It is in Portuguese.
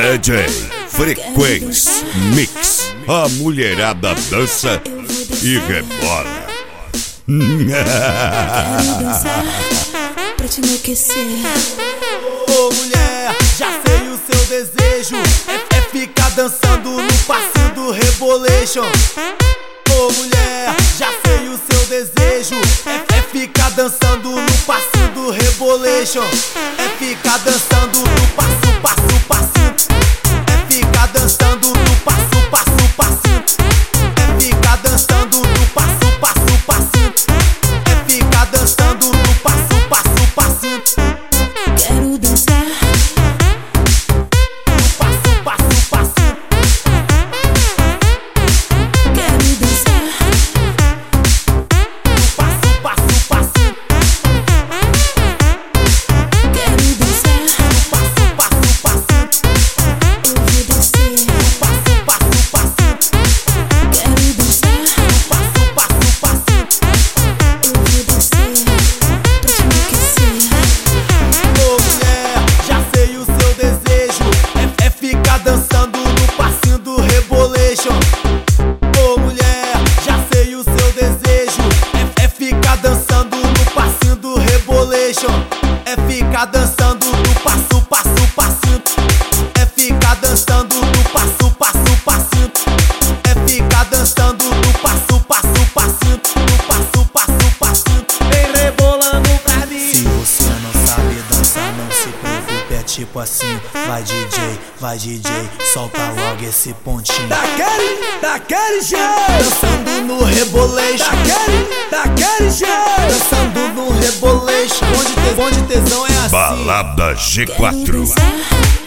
DJ Frequência Mix. A mulherada dança e rebola. Quero dançar pra te enlouquecer. Ô mulher, já sei o seu desejo. É ficar dançando no passinho do Rebolation. Ô mulher, já sei o seu desejo. É ficar dançando no passinho do Rebolation. É ficar dançando no passinho. É ficar dançando no passinho. É ficar dançando no passinho. É ficar dançando no passinho. Quero dançar No passinho. Quero dançar No passinho. Quero dançar. Eu vou descer. Quero dançar. Eu vou descer pra te enlouquecer. Ô mulher, já sei o seu desejo. É ficar dançando no passinho do Rebolation. Ô mulher, já sei o seu desejo. É ficar dançando no passinho do Rebolation. É ficar dançando no passinho. É ficar dançando no passinho. É ficar dançando no passinho. Vem rebolando pra mim. Se você não sabe dançar, não se preocupe, é tipo assim. Vai DJ, solta logo esse pontinho. Daquele jeito, dançando no Rebolation. Daquele jeito, dançando no Rebolation. Onde tesão é assim. Balada Quero G4. dançar